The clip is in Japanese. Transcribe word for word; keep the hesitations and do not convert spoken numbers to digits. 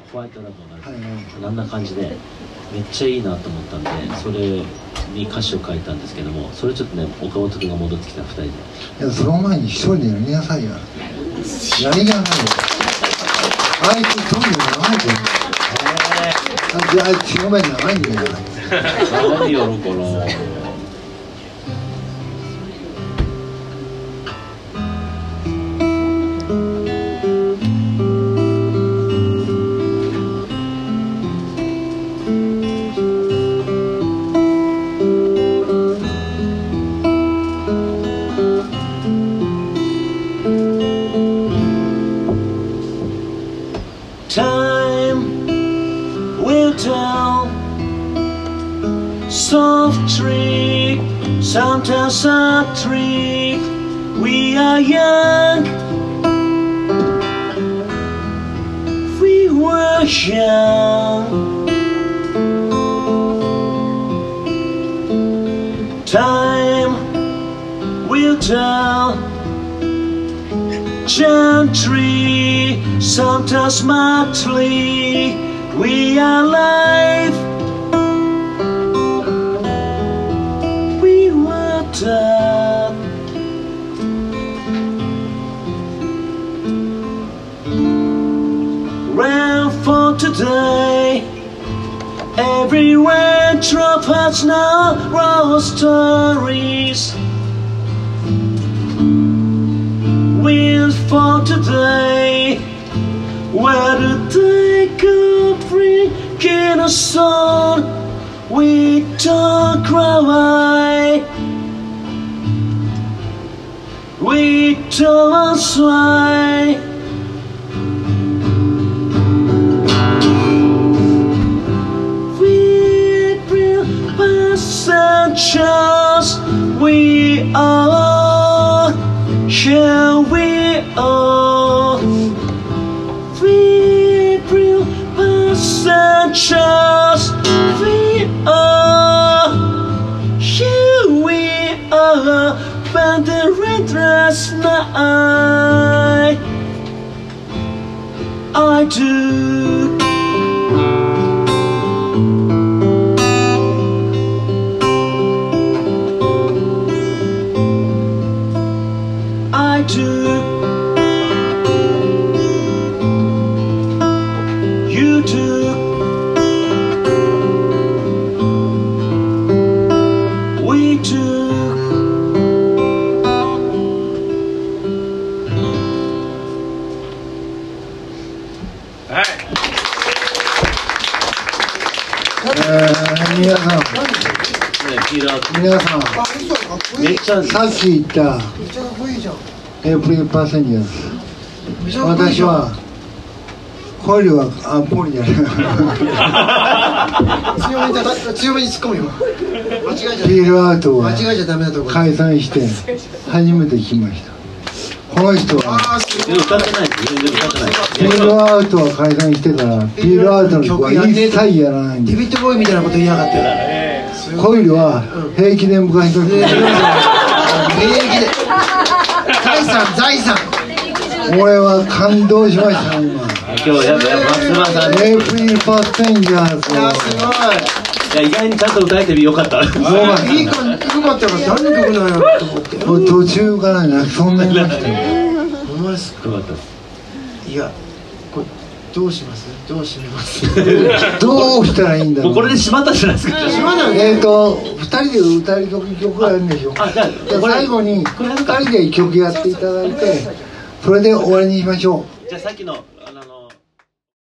ホワイトラブがあんな感じでめっちゃいいなと思ったんで、それに歌詞を書いたんですけども、それちょっとね岡本君が戻ってきたふたりで。 いや、その前に一人でやりなさいよ。やりなさいよ。あいつ一人で長いで。あいつごめん長いんだよ。 何やろうかな。Time will tell. Soft trick, sometimes a trick. We are young. We were young. Time will tell. Gently, sometimes smartly, we are alive. We were dead. Ran for today. Everywhere drop us now, raw stories. Wheels for today. Where did they go? Bringing us on. We don't cry. We don't sway. We bring passengers. We are. Shall we all? We bring passengers. We are. Shall we all? When the red dress night, I do. I do. You do. We do. Alright. えー、皆さん、皆さん、 めっちゃさっき言ったエイプリルパッセンジャーズ、私はこれはあポリじゃない強めに強めに突っ込むよ。間違えちゃピールアウトは間違えちゃダメなところ。 解散して初めて聞きました。この人は歌ってない、全然歌ってない。 ピールアウトは解散してからピールアウトの曲は一切やらないんです。 デビッド・ボーイみたいなこと言いやがって。 コイルは平気で昔の人平気で財産財産。 俺は感動しました今。 今日やっぱやっぱ松村さんエイプリルパッセンジャーズ。 いやすごい。 いや意外にちゃんと歌えてよかった。 いい子よかったから誰の曲なのよと思って。 もう途中からねそんなになってほんまですか。 よかったです。 いやこれどうします？どう締めます？ どうしたらいいんだろう。 もうこれで閉まったじゃないですか。 閉まないえっとふたりで歌い曲曲があるんでしょ。 あ、じゃあで最後にふたりで曲やっていただいてそれで終わりにしましょう。 じゃあさっきのあの